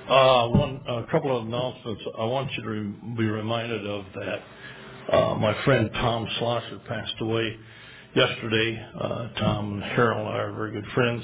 A couple of announcements. I want you to be reminded of that. My friend Tom Schlosser passed away yesterday. Tom and Harold are very good friends.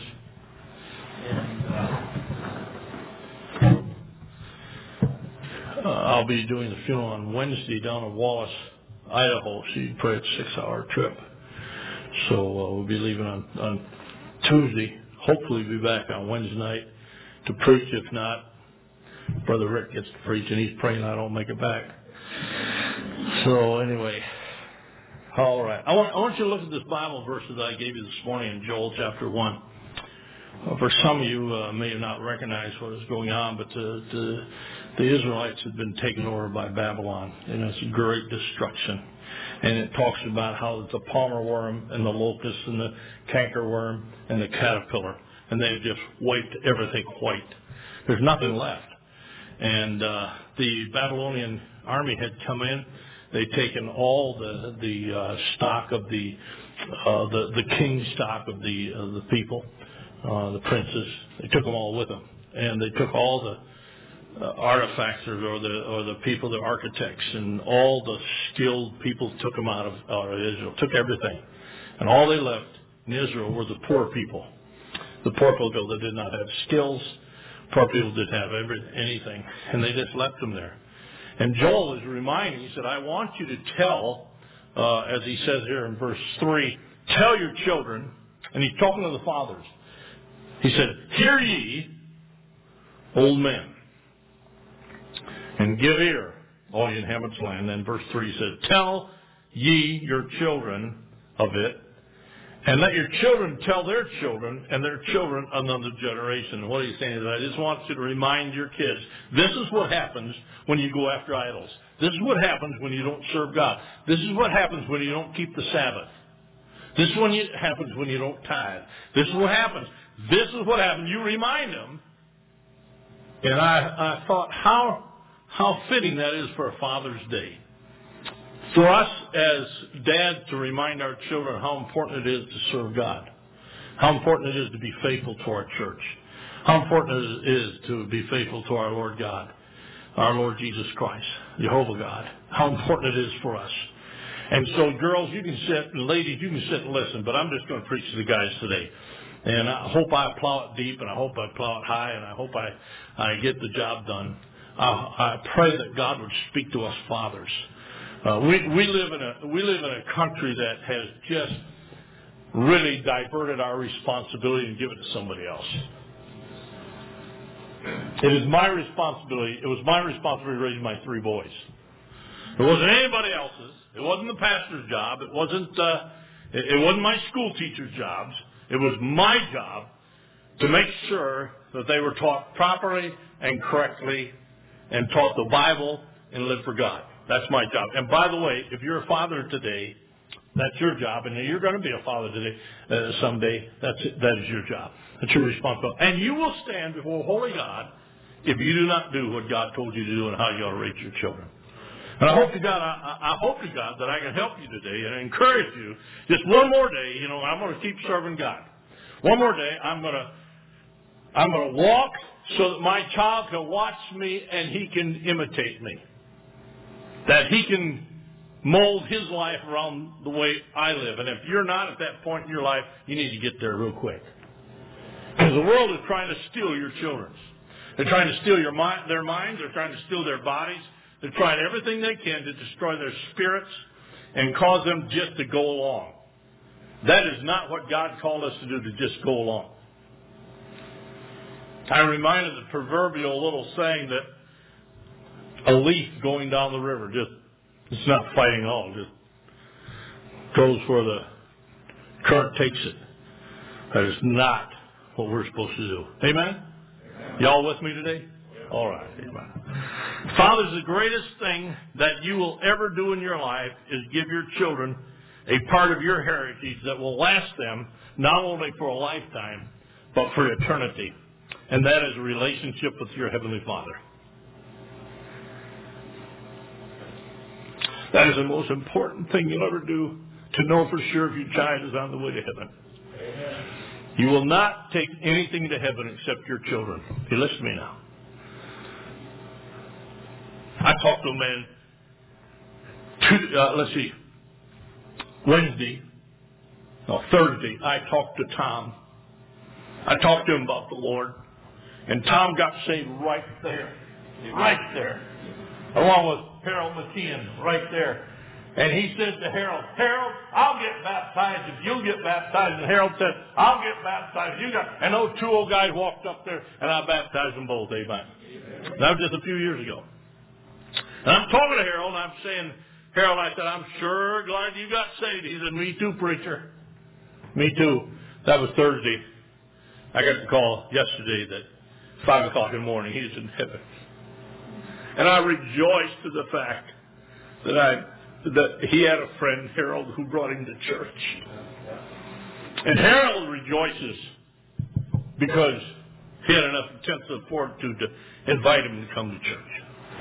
And I'll be doing the funeral on Wednesday down in Wallace, Idaho. So you can pray it's a 6-hour trip. So we'll be leaving on Tuesday. Hopefully be back on Wednesday night to preach. If not, Brother Rick gets to preach, and he's praying I don't make it back. So anyway, all right. I want you to look at this Bible verse that I gave you this morning in Joel chapter 1. For some of you may have not recognized what is going on, but the Israelites had been taken over by Babylon, and it's a great destruction. And it talks about how it's the palmer worm and the locust and the cankerworm and the caterpillar, and they've just wiped everything white. There's nothing left. And the Babylonian army had come in. They'd taken all the stock of the king stock of the people, the princes. They took them all with them, and they took all the artifacts or the people, the architects, and all the skilled people took them out of Israel. Took everything, and all they left in Israel were the poor people. The poor people that did not have skills. Poor people didn't have anything, and they just left them there. And Joel is reminding, he said, I want you to tell, as he says here in verse 3, tell your children, and he's talking to the fathers. He said, hear ye, old men, and give ear, all ye inhabitants of the land. Then verse 3 says, tell ye your children of it, and let your children tell their children and their children another generation. And what he's saying is, I just want you to remind your kids, this is what happens when you go after idols. This is what happens when you don't serve God. This is what happens when you don't keep the Sabbath. This is what happens when you don't tithe. This is what happens. This is what happens. You remind them. And I thought how fitting that is for a Father's Day. For us as dads to remind our children how important it is to serve God, how important it is to be faithful to our church, how important it is to be faithful to our Lord God, our Lord Jesus Christ, Jehovah God, how important it is for us. And so, girls, you can sit, and ladies, you can sit and listen, but I'm just going to preach to the guys today. And I hope I plow it deep, and I hope I plow it high, and I hope I get the job done. I pray that God would speak to us fathers. We live in a country that has just really diverted our responsibility and given it to somebody else. It is my responsibility. It was my responsibility raising my 3 boys. It wasn't anybody else's. It wasn't the pastor's job. It wasn't my school teacher's jobs. It was my job to make sure that they were taught properly and correctly and taught the Bible and lived for God. That's my job. And by the way, if you're a father today, that's your job. And you're going to be a father today, someday. That is your job. That's your responsibility. And you will stand before holy God if you do not do what God told you to do and how you ought to raise your children. And I hope to God, I hope to God that I can help you today and encourage you. Just one more day, I'm going to keep serving God. One more day, I'm going to walk so that my child can watch me and he can imitate me. That he can mold his life around the way I live. And if you're not at that point in your life, you need to get there real quick. Because the world is trying to steal your children's. They're trying to steal their minds. They're trying to steal their bodies. They're trying everything they can to destroy their spirits and cause them just to go along. That is not what God called us to do, to just go along. I'm reminded of the proverbial little saying that a leaf going down the river, it's not fighting at all. Just goes where the current takes it. That is not what we're supposed to do. Amen? Y'all with me today? All right. Amen. Fathers, the greatest thing that you will ever do in your life is give your children a part of your heritage that will last them not only for a lifetime, but for eternity. And that is a relationship with your Heavenly Father. That is the most important thing you'll ever do, to know for sure if your child is on the way to heaven. Amen. You will not take anything to heaven except your children. You listen to me now. talked to a man, Thursday, I talked to Tom. I talked to him about the Lord. And Tom got saved right there. Right there. Along with Harold McKeon, right there. And he said to Harold, I'll get baptized if you'll get baptized. And Harold said, I'll get baptized if you got. And those two old guys walked up there, and I baptized them both. Amen. That was just a few years ago. And I'm talking to Harold, and I'm saying, Harold, I said, I'm sure glad you got saved. He said, me too, preacher. Me too. That was Thursday. I got the call yesterday that 5 o'clock in the morning, he's in heaven. And I rejoiced to the fact that he had a friend, Harold, who brought him to church. And Harold rejoices because he had enough intensive fortitude to invite him to come to church.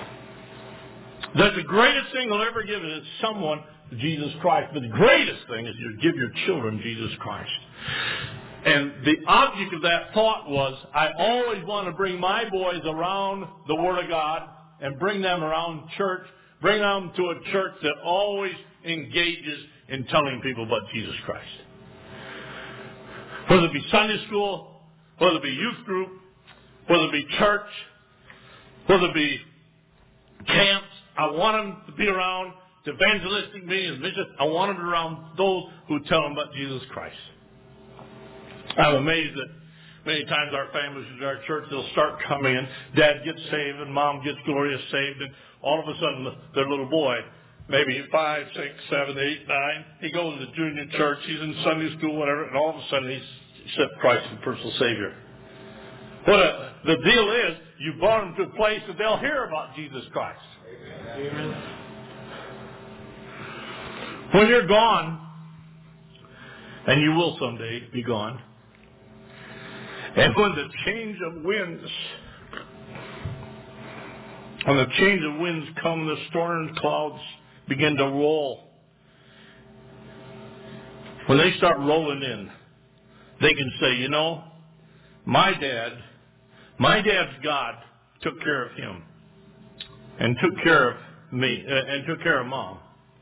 That the greatest thing he'll ever give is someone Jesus Christ. But the greatest thing is you give your children Jesus Christ. And the object of that thought was, I always want to bring my boys around the Word of God and bring them around church, bring them to a church that always engages in telling people about Jesus Christ. Whether it be Sunday school, whether it be youth group, whether it be church, whether it be camps, I want them to be around to evangelistic meetings, missions. I want them around those who tell them about Jesus Christ. I'm amazed that many times our families in our church, they'll start coming in. Dad gets saved and Mom gets Gloria saved, and all of a sudden their little boy, maybe 5, 6, 7, 8, 9, he goes to junior church, he's in Sunday school, whatever, and all of a sudden he's accepted Christ as personal Savior. But the deal is, you brought them to a place that they'll hear about Jesus Christ. Amen. When you're gone, and you will someday be gone, and when the change of winds come, the storm clouds begin to roll. When they start rolling in, they can say, you know, my dad's God took care of him and took care of me and took care of Mom.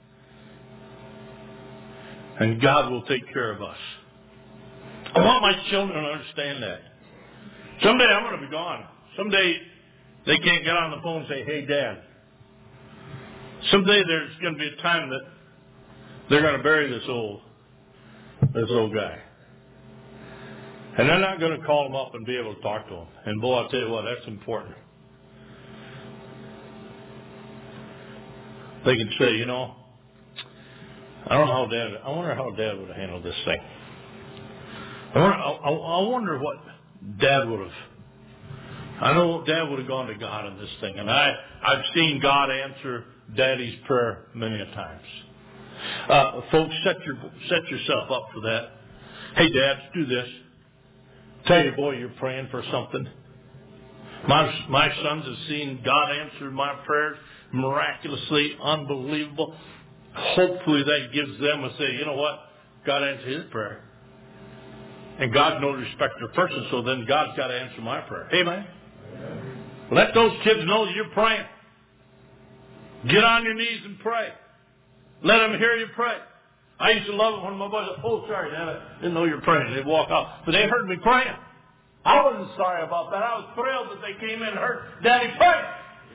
And God will take care of us. I want my children to understand that. Someday I'm going to be gone. Someday they can't get on the phone and say, hey, Dad. Someday there's going to be a time that they're going to bury this old guy. And they're not going to call him up and be able to talk to him. And boy, I'll tell you what, that's important. They can say, you know, I wonder how Dad would have handled this thing. I wonder what Dad would have. I know Dad would have gone to God on this thing. And I've seen God answer Daddy's prayer many a times. Folks, set yourself up for that. Hey, Dad, do this. Tell your boy you're praying for something. My sons have seen God answer my prayers miraculously, unbelievable. Hopefully that gives them a say, you know what? God answered his prayer. And God's no respecter of person, so then God's got to answer my prayer. Amen? Let those kids know that you're praying. Get on your knees and pray. Let them hear you pray. I used to love it when my boys said, oh, sorry, Dad, I didn't know you were praying. They'd walk out. But they heard me praying. I wasn't sorry about that. I was thrilled that they came in and heard Daddy pray.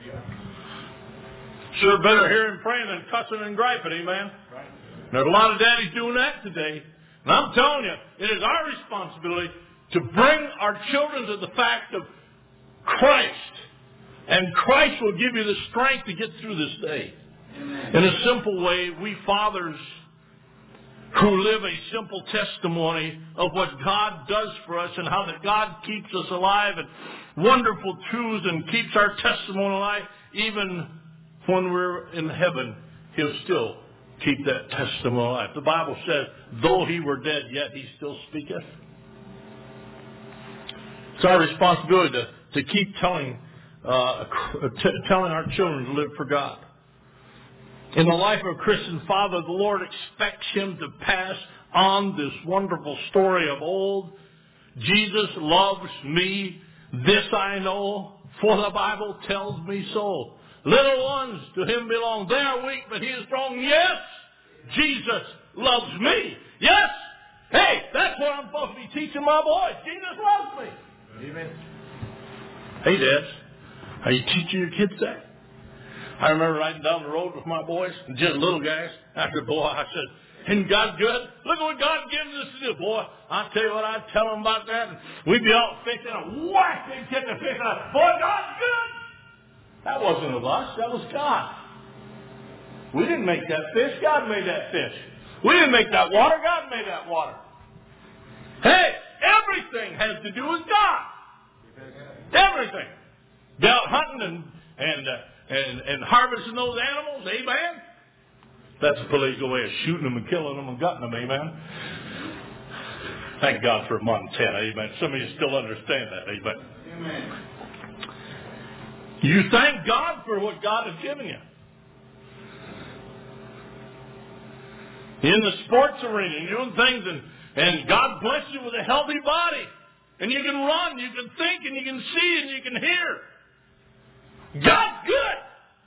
Sure better hear him praying than cussing and griping, amen? Right. There's a lot of daddies doing that today. And I'm telling you, it is our responsibility to bring our children to the fact of Christ. And Christ will give you the strength to get through this day. Amen. In a simple way, we fathers who live a simple testimony of what God does for us and how that God keeps us alive and wonderful truths and keeps our testimony alive, even when we're in heaven, he'll still keep that testimony alive. The Bible says, though he were dead, yet he still speaketh. It's our responsibility to keep telling our children to live for God. In the life of a Christian father, the Lord expects him to pass on this wonderful story of old. Jesus loves me, this I know, for the Bible tells me so. Little ones, to him belong. They are weak, but he is strong. Yes, Jesus loves me. Yes. Hey, that's what I'm supposed to be teaching my boys. Jesus loves me. Amen. Hey, dads, are you teaching your kids that? I remember riding down the road with my boys, just little guys. I said, boy, I said, isn't God good? Look at what God gives us to do, boy. I tell you what, I'd tell them about that. And we'd be out fishing and whack, they'd get the fish. And I, boy, God's good. That wasn't of us. That was God. We didn't make that fish. God made that fish. We didn't make that water. God made that water. Hey, everything has to do with God. Everything. Be out hunting and harvesting those animals. Amen. That's a political way of shooting them and killing them and gutting them. Amen. Thank God for Montana. Amen. Some of you still understand that. Amen. Amen. You thank God for what God has given you. In the sports arena, you're doing things, and God bless you with a healthy body. And you can run, you can think, and you can see, and you can hear. God's good.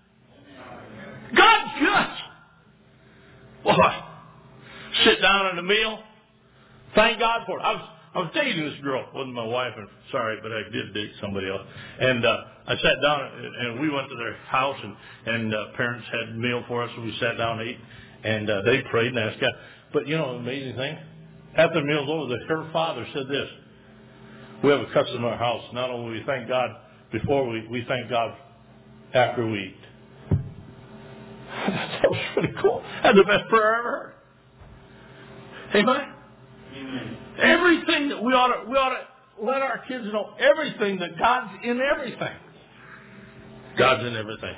God's good. Boy, sit down at a meal. Thank God for it. I was dating this girl. It wasn't my wife, and sorry, but I did date somebody else. And I sat down, and we went to their house, and parents had a meal for us, so we sat down and ate. And they prayed and asked God. But you know, the amazing thing? After the meal's over, her father said this. We have a custom in our house. Not only we thank God before we thank God after we eat. That was pretty cool. That's the best prayer I ever heard. Amen? Amen. Everything that we ought to let our kids know everything, that God's in everything. God's in everything.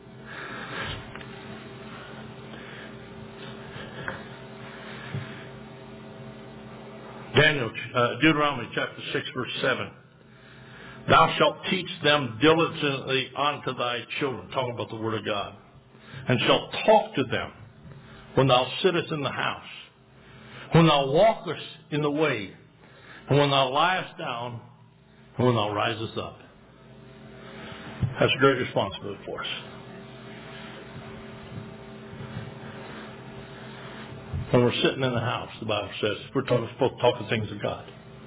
Deuteronomy chapter 6, verse 7. Thou shalt teach them diligently unto thy children, talking about the Word of God, and shalt talk to them when thou sittest in the house, when thou walkest in the way, and when thou liest down, and when thou risest up. That's a great responsibility for us. When we're sitting in the house, the Bible says, we're supposed to talk the things of God.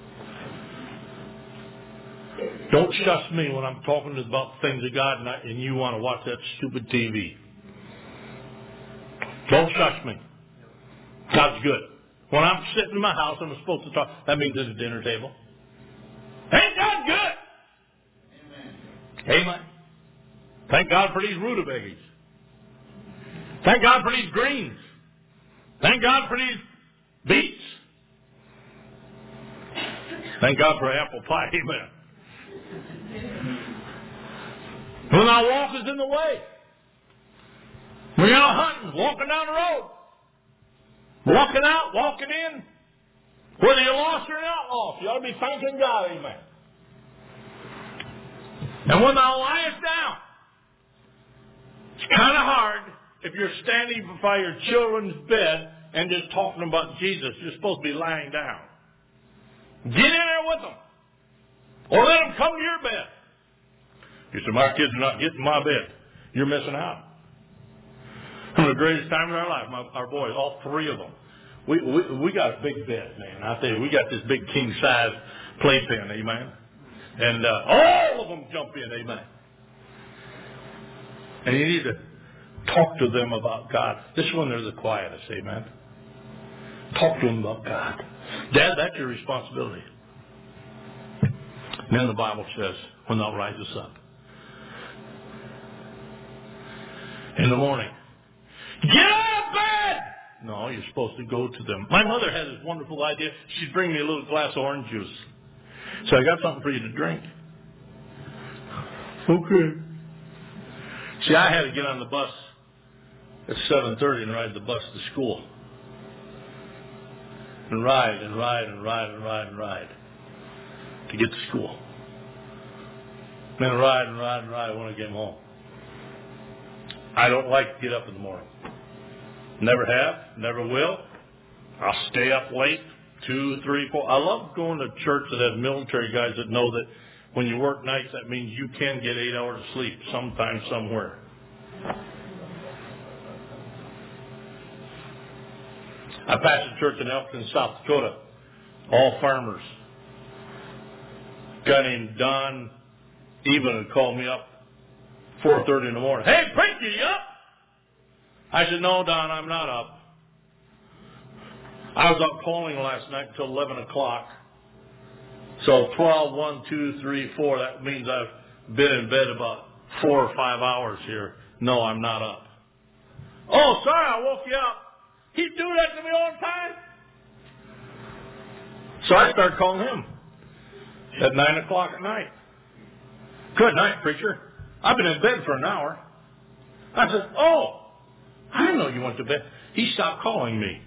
Don't shush me when I'm talking about the things of God and you want to watch that stupid TV. Don't shush me. God's good. When I'm sitting in my house, I'm supposed to talk. That means at the dinner table. Ain't God good? Amen. Amen. Thank God for these rutabagas. Thank God for these greens. Thank God for these beets. Thank God for apple pie. Amen. When thou walkest in the way, when you're out hunting, walking down the road, walking out, walking in, whether you're lost or not lost, you ought to be thanking God. Amen. And when thou liest down, it's kind of hard if you're standing by your children's bed and just talking about Jesus. You're supposed to be lying down. Get in there with them. Or let them come to your bed. You say, my kids are not getting in my bed. You're missing out. One of the greatest times of our life, our boys, all three of them. We got a big bed, man. I tell you, we got this big king-size playpen, amen. And all of them jump in, amen. And you need to talk to them about God. This is when they're the quietest, amen. Talk to them about God. Dad, that's your responsibility. And then the Bible says, when thou risest up. In the morning. Get out of bed! No, you're supposed to go to them. My mother had this wonderful idea. She'd bring me a little glass of orange juice. So I got something for you to drink. Okay. See, I had to get on the bus at 7:30 and ride the bus to school. And ride to get to school. And then ride when I came home. I don't like to get up in the morning. Never have, never will. I'll stay up late, 2, 3, 4. I love going to church that has military guys that know that when you work nights, that means you can get 8 hours of sleep sometime, somewhere. I pastored a church in Elkton, South Dakota. All farmers. A guy named Don Even would call me up 4:30 in the morning. Hey, preacher, you up? I said, no, Don, I'm not up. I was up calling last night until 11 o'clock. So 12, 1, 2, 3, 4, that means I've been in bed about 4 or 5 hours here. No, I'm not up. Oh, sorry, I woke you up. He do that to me all the time. So I started calling him at 9 o'clock at night. Good night, preacher. I've been in bed for an hour. I said, oh, I didn't know you went to bed. He stopped calling me.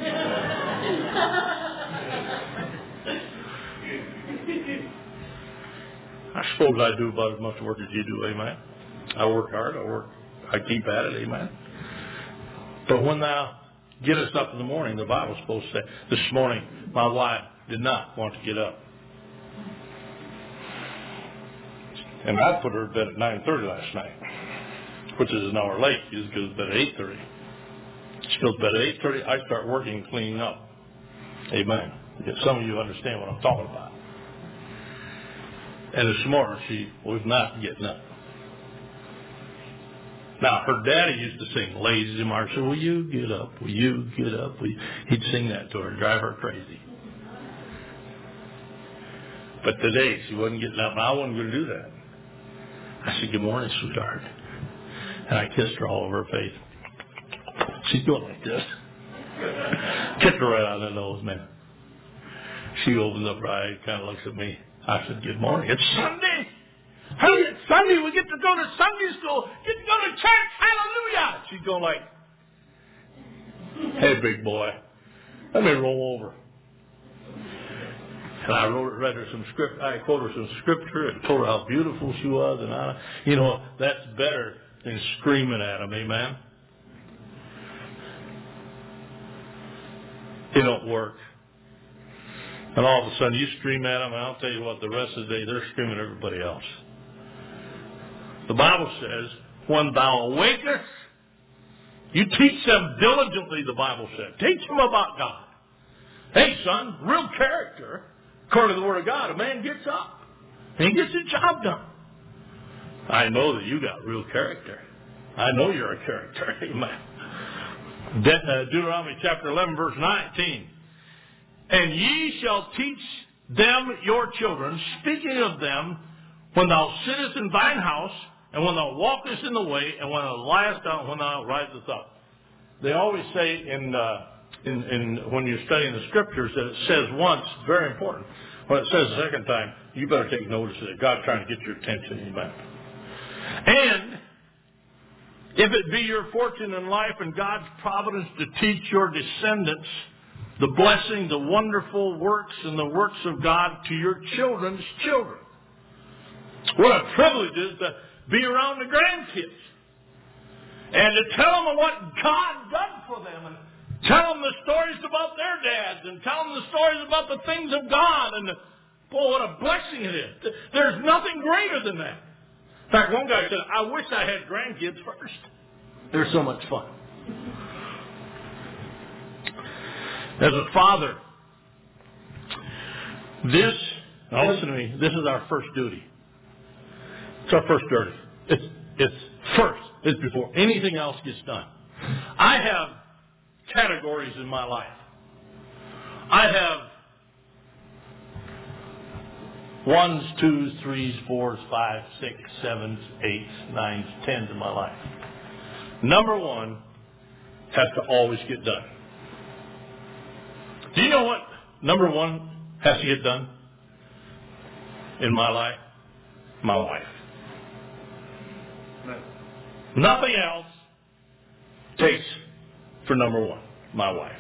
I suppose I do about as much work as you do, amen. I work hard, I keep at it, amen. But when thou gettest up in the morning, the Bible's supposed to say, this morning my wife did not want to get up. And I put her to bed at 9:30 last night, which is an hour late. She goes to bed at 8:30. She goes to bed at 8:30. I start working and cleaning up. Amen. Some of you understand what I'm talking about. And this morning she was not getting up. Now, her daddy used to sing Lazy Marshall, will you get up? Will you get up? He'd sing that to her and drive her crazy. But today she wasn't getting up, and I wasn't going to do that. I said, good morning, sweetheart. And I kissed her all over her face. She's going like this. Kissed her right on the nose, man. She opens up her eyes, kind of looks at me. I said, good morning. It's Sunday. Hey, it's Sunday. We get to go to Sunday school. Get to go to church. Hallelujah. She's going like, hey, big boy, let me roll over. And I read her some script. I quoted her some scripture and told her how beautiful she was. And that's better than screaming at them. Amen. It don't work. And all of a sudden you scream at them, and I'll tell you what, the rest of the day they're screaming at everybody else. The Bible says, when thou awakest, you teach them diligently, the Bible said. Teach them about God. Hey, son, real character, according to the Word of God, a man gets up and he gets his job done. I know that you got real character. I know you're a character. Amen. Deuteronomy chapter 11, verse 19. And ye shall teach them your children, speaking of them, when thou sittest in thine house, and when thou walkest in the way, and when thou liest down, when thou risest up. They always say when you're studying the scriptures that it says once, very important. When it says the second time, you better take notice of it. God's trying to get your attention. Amen. And if it be your fortune in life and God's providence to teach your descendants the blessing, the wonderful works, and the works of God to your children's children. What a privilege it is to be around the grandkids and to tell them what God done for them, and tell them the stories about their dads, and tell them the stories about the things of God. And boy, what a blessing it is. There's nothing greater than that. In fact, one guy said, I wish I had grandkids first. They're so much fun. As a father, now listen to me, this is our first duty. It's our first duty. It's first. It's before anything else gets done. I have categories in my life. I have 1s, 2s, 3s, 4s, 5s, 6s, 7s, 8s, 9s, 10s in my life. Number one has to always get done. Do you know what number one has to get done in my life? My wife. Nothing else takes for number one, my wife.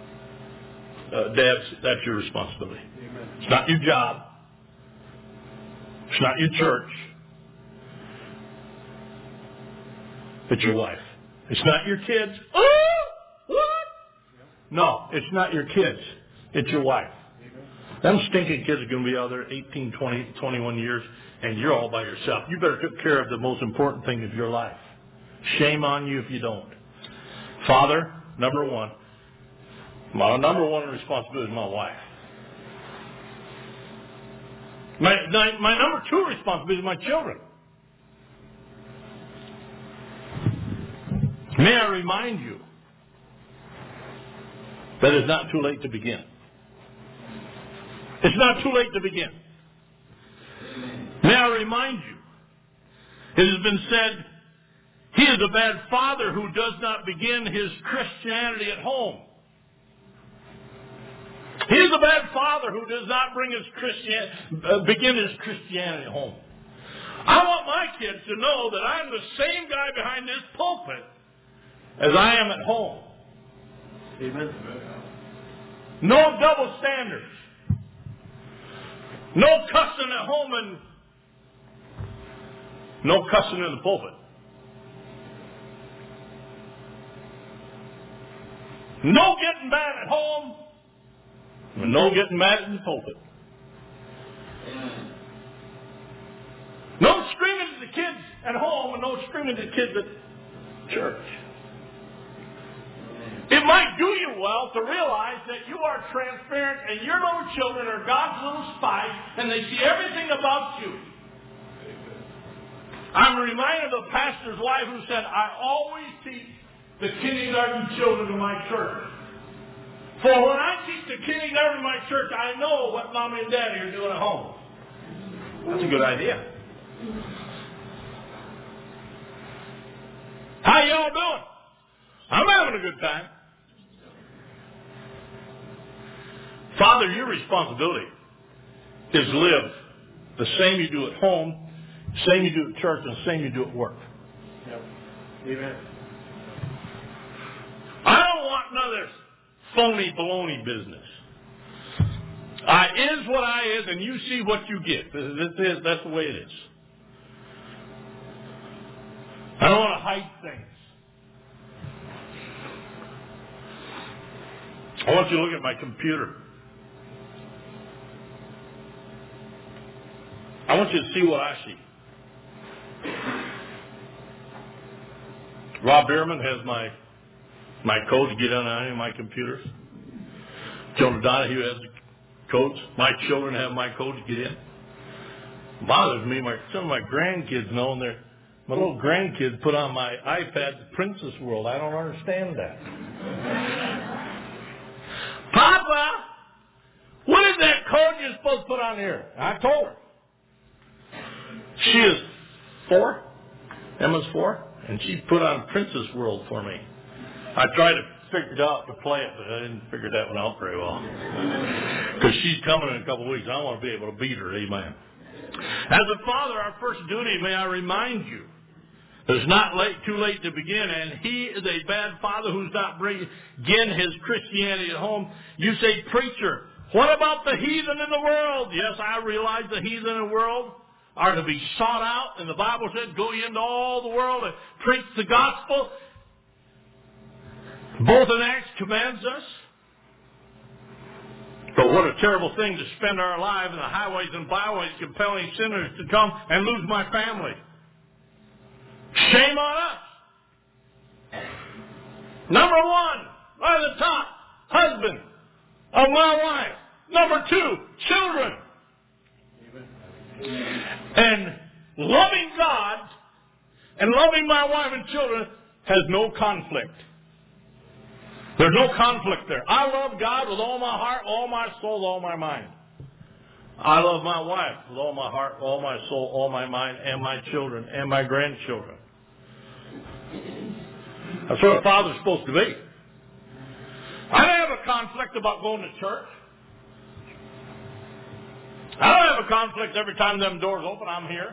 Dads, that's your responsibility. Amen. It's not your job. It's not your church. It's your wife. It's not your kids. Oh, what? No, it's not your kids. It's your wife. Them stinking kids are going to be out there 18, 20, 21 years, and you're all by yourself. You better take care of the most important thing of your life. Shame on you if you don't. Father, number one, My number one responsibility is my wife. My number two responsibility is my children. May I remind you that it's not too late to begin. It's not too late to begin. May I remind you, it has been said, he is a bad father who does not begin his Christianity at home. He is a bad father who does not begin his Christianity at home. I want my kids to know that I'm the same guy behind this pulpit as I am at home. Amen. No double standards. No cussing at home and no cussing in the pulpit. No getting mad at home and no getting mad in the pulpit. No screaming at the kids at home and no screaming at the kids at church. It might do you well to realize that you are transparent and your little children are God's little spies and they see everything about you. I'm reminded of the pastor's wife who said, I always teach the kindergarten children of my church. For when I teach the kindergarten of my church, I know what mom and daddy are doing at home. That's a good idea. How y'all doing? I'm having a good time. Father, your responsibility is live the same you do at home, the same you do at church, and the same you do at work. Yep. Amen. I don't want none of this phony baloney business. I is what I is, and you see what you get. That's the way it is. I don't want to hide things. I want you to look at my computer. I want you to see what I see. Rob Bierman has my codes get on any of my computers. Jonah Donahue has the codes. My children have my codes get in. It bothers me. Some of my grandkids know, and my little grandkids put on my iPad Princess World. I don't understand that. Papa, what is that code you're supposed to put on here? I told her. She is 4. Emma's 4. And she put on Princess World for me. I tried to figure it out to play it, but I didn't figure that one out very well. Because she's coming in a couple of weeks. I want to be able to beat her. Amen. As a father, our first duty, may I remind you, it's not too late to begin, and he is a bad father who's not bringing his Christianity at home. You say, preacher, what about the heathen in the world? Yes, I realize the heathen in the world are to be sought out, and the Bible said, go ye into all the world and preach the gospel. Both in Acts commands us. But what a terrible thing to spend our lives in the highways and byways compelling sinners to come and lose my family. Shame on us. Number 1, right at the top, husband of my wife. Number 2, children. And loving God and loving my wife and children has no conflict. There's no conflict there. I love God with all my heart, all my soul, all my mind. I love my wife with all my heart, all my soul, all my mind, and my children, and my grandchildren. That's what a father's supposed to be. I don't have a conflict about going to church. I don't have a conflict every time them doors open, I'm here.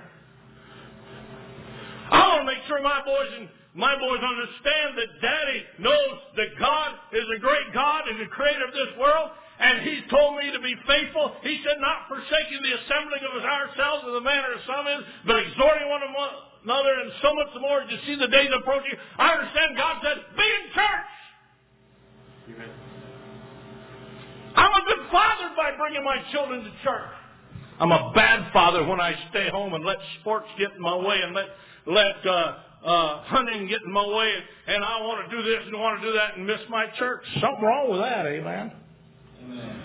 I want to make sure my boys understand that Daddy knows that God is a great God and the creator of this world, and He's told me to be faithful. He said, not forsaking the assembling of ourselves in the manner of some is, but exhorting one another, and so much the more as you see the days approaching. I understand God said, be in church. Amen. I'm a good father by bringing my children to church. I'm a bad father when I stay home and let sports get in my way and let hunting, get in my way, and I want to do this and want to do that and miss my church. Something wrong with that, amen? Amen.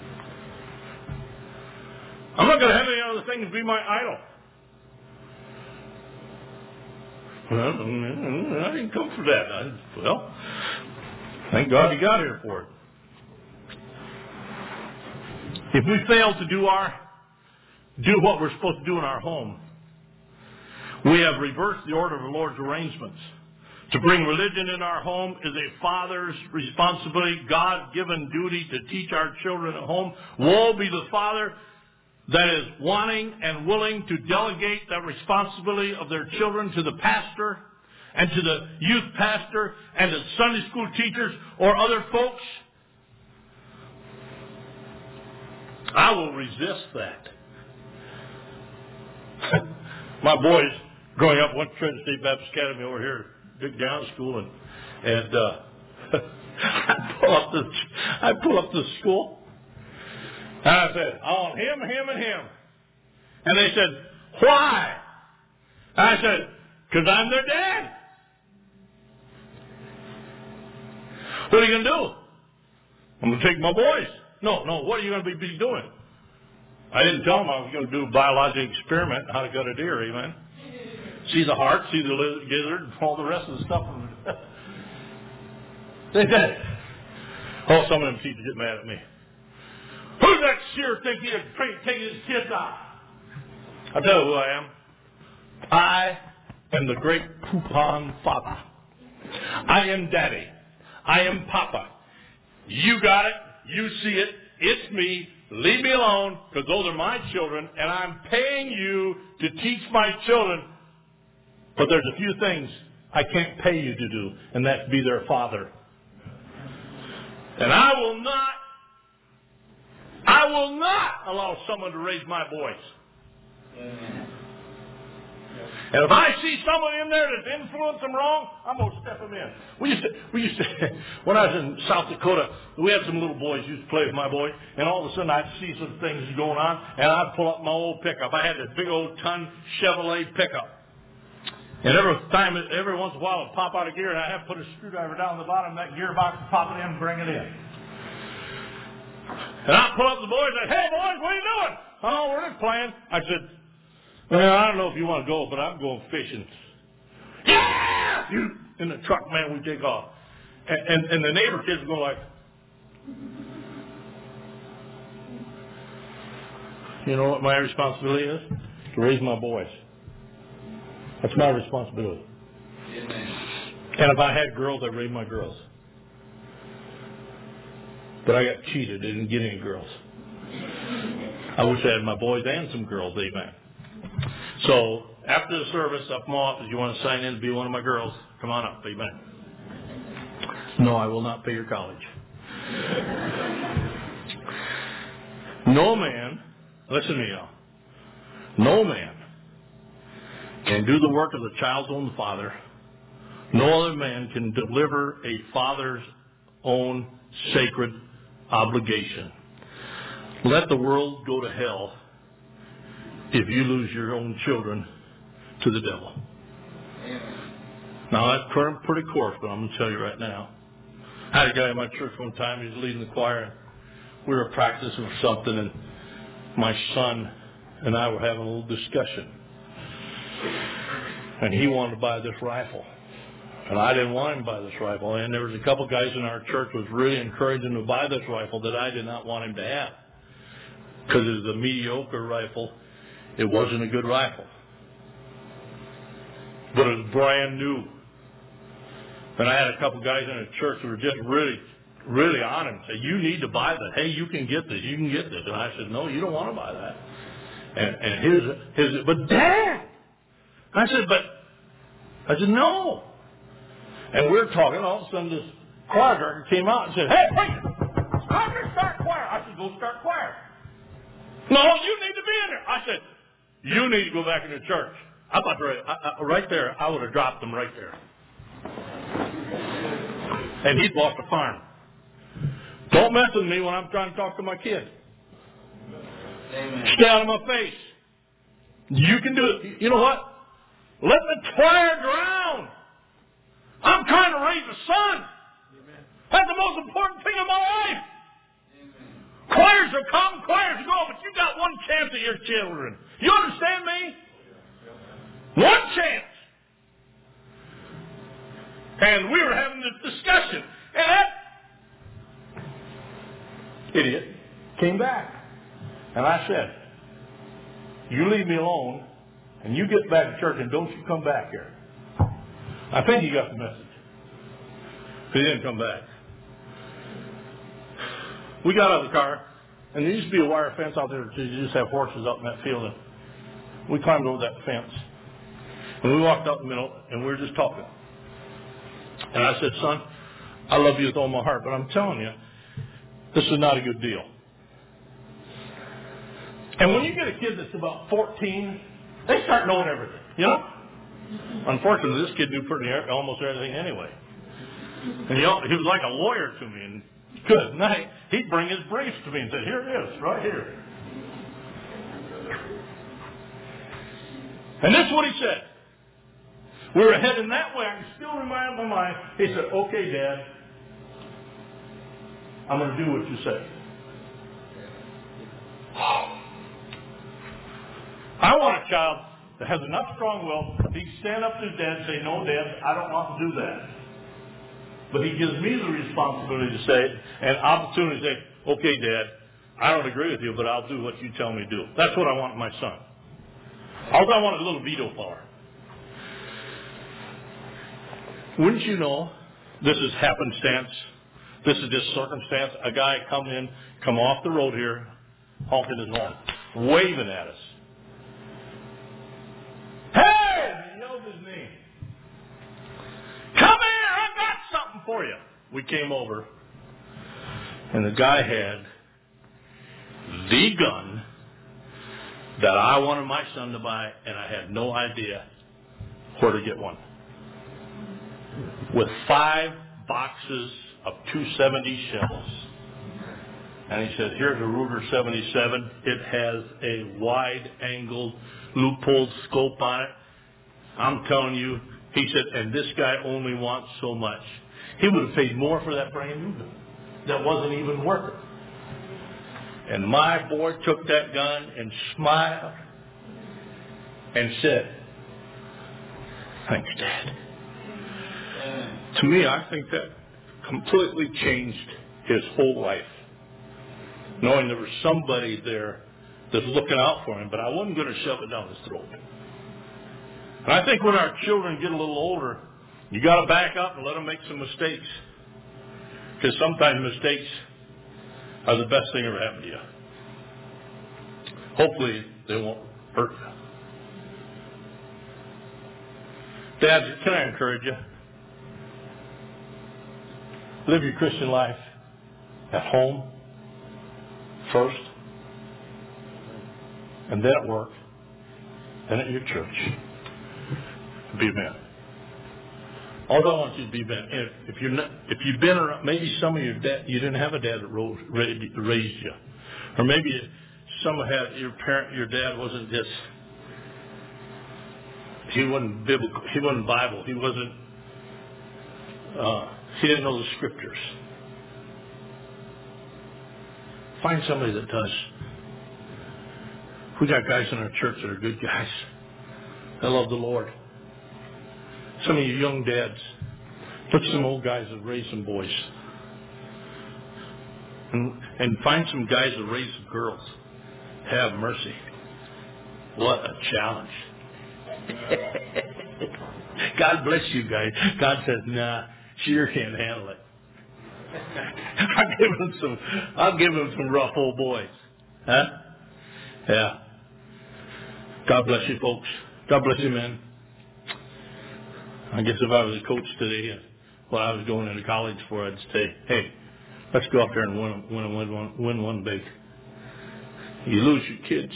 I'm not going to have any other things be my idol. Well, I didn't come for that. Well, thank God you got here for it. If we fail to do what we're supposed to do in our home, we have reversed the order of the Lord's arrangements. To bring religion in our home is a father's responsibility, God-given duty to teach our children at home. Woe be the father that is wanting and willing to delegate that responsibility of their children to the pastor and to the youth pastor and to Sunday school teachers or other folks. I will resist that. My boys, growing up, went to Trinity State Baptist Academy over here at Dick Downs School, and I pull up to school, and I said, I want him, and him. And they said, why? And I said, because I'm their dad. What are you going to do? I'm going to take my boys. No, what are you going to be doing? I didn't tell them I was going to do a biological experiment on how to gut a deer, amen? See the heart, see the gizzard, and all the rest of the stuff. They did. Oh, some of them teachers get mad at me. Who's that seer think he'd take his kids out? I'll tell you who I am. I am the great coupon father. I am daddy. I am papa. You got it. You see it. It's me. Leave me alone, because those are my children, and I'm paying you to teach my children. But there's a few things I can't pay you to do, and that's be their father. And I will not allow someone to raise my voice. Amen. And if I see someone in there that's influenced them wrong, I'm going to step them in. We used to, when I was in South Dakota, we had some little boys who used to play with my boys, and all of a sudden I'd see some things going on, and I'd pull up my old pickup. I had this big old ton Chevrolet pickup. And every once in a while I'd pop out of gear, and I'd have to put a screwdriver down the bottom of that gearbox and pop it in and bring it in. And I'd pull up the boys and say, hey boys, what are you doing? Oh, we're just playing. I said, well, I don't know if you want to go, but I'm going fishing. Yeah! In the truck, man, we take off. And the neighbor kids go like, you know what my responsibility is? To raise my boys. That's my responsibility. Amen. And if I had girls, I'd raise my girls. But I got cheated. I didn't get any girls. I wish I had my boys and some girls, amen. So, after the service, up in my office, you want to sign in to be one of my girls, come on up, amen. No, I will not pay your college. No man, listen to me now, no man can do the work of the child's own father. No other man can deliver a father's own sacred obligation. Let the world go to hell if you lose your own children to the devil. Now, that's pretty coarse, but I'm going to tell you right now. I had a guy in my church one time, he was leading the choir, and we were practicing for something, and my son and I were having a little discussion. And he wanted to buy this rifle. And I didn't want him to buy this rifle. And there was a couple guys in our church who was really encouraging him to buy this rifle that I did not want him to have. Because it was a mediocre rifle. It wasn't a good rifle. But it was brand new. And I had a couple guys in the church who were just really on him. Say, you need to buy that. Hey, you can get this. You can get this. And I said, no, you don't want to buy that. And but Dad! I said, no. And we were talking. All of a sudden, this choir director came out and said, hey, I'm going to start choir. I said, go start choir. No, you need to be in there. I said, you need to go back into church. I thought right there, I would have dropped them right there. And he'd lost the farm. Don't mess with me when I'm trying to talk to my kid. Amen. Stay out of my face. You can do it. You know what? Let the choir drown. raise a son. That's the most important thing in my life. Choirs will come, choirs will go, but you got one chance at your children. You understand me? One chance. And we were having this discussion, and that idiot came back. And I said, you leave me alone, and you get back to church, and don't you come back here. I think he got the message. He didn't come back. We got out of the car, and there used to be a wire fence out there. You just have horses out in that field. And we climbed over that fence, and we walked out in the middle, and we were just talking. And I said, son, I love you with all my heart, but I'm telling you, this is not a good deal. And when you get a kid that's about 14, they start knowing everything, you know? Unfortunately, this kid knew almost everything anyway. And he was like a lawyer to me. And good night. He'd bring his briefs to me and say, here it is, right here. And this is what he said. We were heading that way. I can still remind my mind. He said, okay, Dad, I'm going to do what you say. I want a child that has enough strong will that he can stand up to his dad and say, no, Dad, I don't want to do that. But he gives me the responsibility to say it and opportunity to say, okay, Dad, I don't agree with you, but I'll do what you tell me to do. That's what I want in my son. All I want is a little veto power. Wouldn't you know, this is happenstance. This is just circumstance. A guy come off the road here, honking his horn, waving at us. Hey! He yelled his name. Come here, I got something for you. We came over, and the guy had the gun that I wanted my son to buy, and I had no idea where to get one. With 5 boxes of .270 shells. And he said, here's a Ruger 77. It has a wide-angled, loop-holed scope on it. I'm telling you, he said, and this guy only wants so much. He would have paid more for that brand new gun. That wasn't even worth it. And my boy took that gun and smiled and said, thanks, Dad. To me, I think that completely changed his whole life. Knowing there was somebody there that's looking out for him, but I wasn't going to shove it down his throat. And I think when our children get a little older, you got to back up and let them make some mistakes. Because sometimes mistakes are the best thing ever happened to you. Hopefully they won't hurt you. Dad, can I encourage you? Live your Christian life at home first, and then at work, then at your church. Be a man. All I want you to be a man. If you've been around, maybe some of your dad, you didn't have a dad that raised you, or maybe some had your dad wasn't just. He wasn't biblical. He wasn't Bible. He wasn't. He didn't know the scriptures. Find somebody that does. We got guys in our church that are good guys. They love the Lord. Some of you young dads, look at some old guys that raise some boys. And find some guys that raise some girls. Have mercy. What a challenge. God bless you guys. God says, nah, she sure can't handle it. I'll give him some rough old boys. Huh? Yeah. God bless you, folks. God bless you, men. I guess if I was a coach today, what I was going into college for, I'd say, hey, let's go out there and win one big. You lose your kids.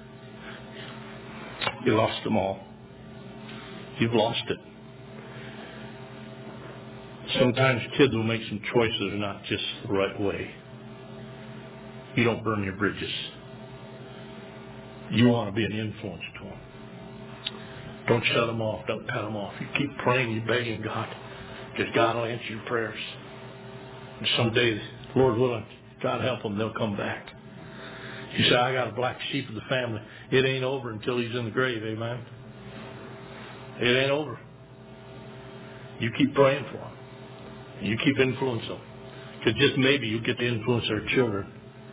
You lost them all. You've lost it. Sometimes kids will make some choices that are not just the right way. You don't burn your bridges. You want to be an influence to them. Don't shut them off. Don't cut them off. You keep praying. You're begging God. Because God will answer your prayers. And someday, Lord willing, God help them, they'll come back. You say, I got a black sheep of the family. It ain't over until he's in the grave, amen? It ain't over. You keep praying for them. You keep influencing them. Because just maybe you get to influence their children.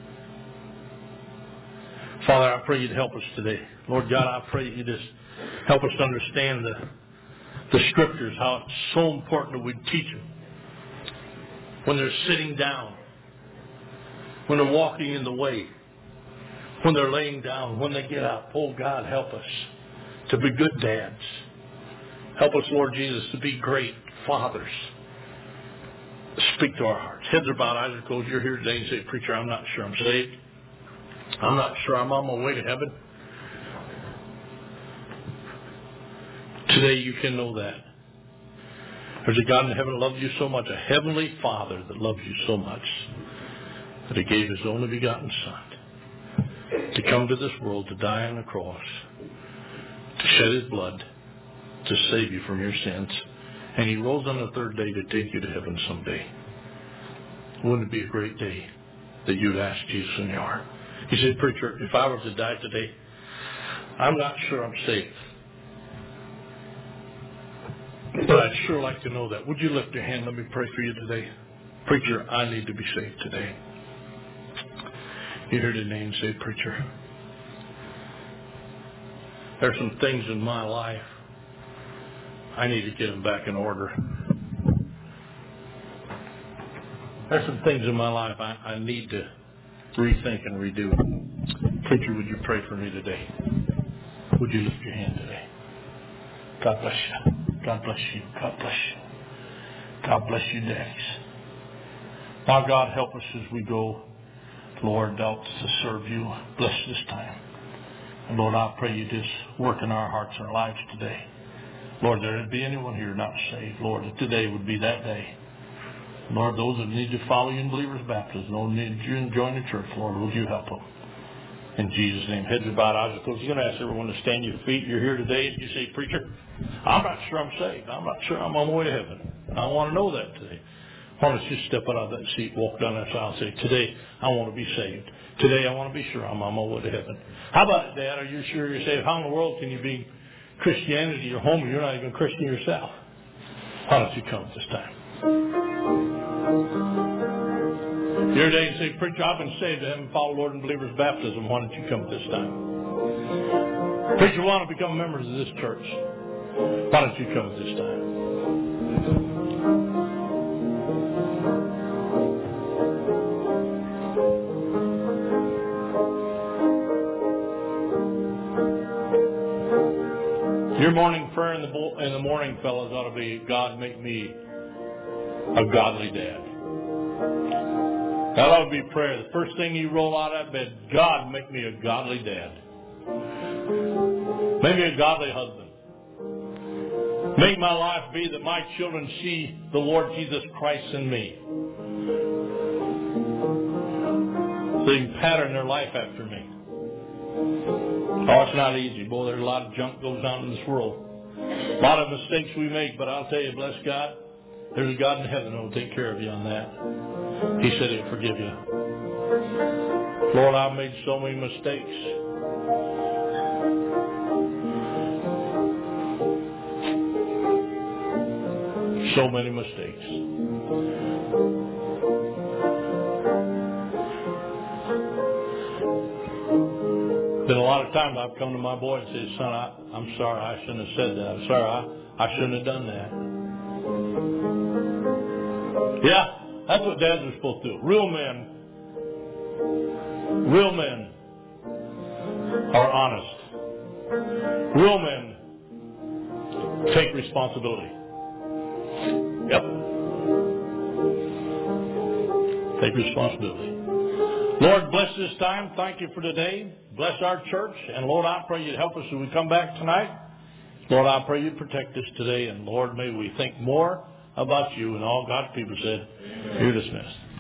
Father, I pray you'd help us today. Lord God, I pray you just help us to understand the scriptures, how it's so important that we teach them. When they're sitting down, when they're walking in the way, when they're laying down, when they get up. Oh God, help us to be good dads. Help us, Lord Jesus, to be great fathers. Speak to our hearts. Heads are bowed, eyes are closed. You're here today and say, preacher, I'm not sure I'm saved. I'm not sure I'm on my way to heaven. Today you can know that. There's a God in heaven that loves you so much, a heavenly Father that loves you so much, that he gave his only begotten Son to come to this world, to die on the cross, to shed his blood, to save you from your sins. And he rose on the third day to take you to heaven someday. Wouldn't it be a great day that you'd ask Jesus in your heart? He said, preacher, if I were to die today, I'm not sure I'm saved. But I'd sure like to know that. Would you lift your hand? Let me pray for you today. Preacher, I need to be saved today. You hear the name, say, preacher. There's some things in my life I need to get them back in order. There's some things in my life I need to rethink and redo. Preacher, would you pray for me today? Would you lift your hand today? God bless you. God bless you. God bless you. God bless you, daddies. Now, God, help us as we go, Lord, out to serve you. Bless this time. And Lord, I pray you just work in our hearts and our lives today. Lord, there would be anyone here not saved. Lord, that today would be that day. Lord, those that need to follow you in believers' baptism, those that need to join the church, Lord, would you help them? In Jesus' name. Heads are bowed, eyes are closed. You're going to ask everyone to stand to your feet. You're here today and you say, preacher, I'm not sure I'm saved. I'm not sure I'm on my way to heaven. I want to know that today. Why don't you step out of that seat, walk down that aisle and say, today I want to be saved. Today I want to be sure I'm on my way to heaven. How about it, Dad? Are you sure you're saved? How in the world can you be Christianity your home and you're not even a Christian yourself? Why don't you come this time? You're today and say, preacher, I've been saved. I haven't followed Lord and believers' baptism. Why don't you come this time? Preacher, want to become members of this church. Why don't you come this time? Your morning prayer in the morning, fellas, ought to be, God, make me a godly dad. That ought to be prayer. The first thing you roll out of bed, God, make me a godly dad. Make me a godly husband. Make my life be that my children see the Lord Jesus Christ in me. So they can pattern their life after me. Oh, it's not easy. Boy, there's a lot of junk goes on in this world. A lot of mistakes we make, but I'll tell you, bless God, there's a God in heaven who will take care of you on that. He said he'll forgive you. Lord, I've made so many mistakes. So many mistakes. Been a lot of times I've come to my boy and said, son, I'm sorry, I shouldn't have said that. I'm sorry, I shouldn't have done that. Yeah, that's what dads are supposed to do. Real men are honest. Real men take responsibility. Yep. Take responsibility. Lord, bless this time. Thank you for today. Bless our church. And Lord, I pray you'd help us as we come back tonight. Lord, I pray you'd protect us today. And Lord, may we think more about you. And all God's people said, you're dismissed.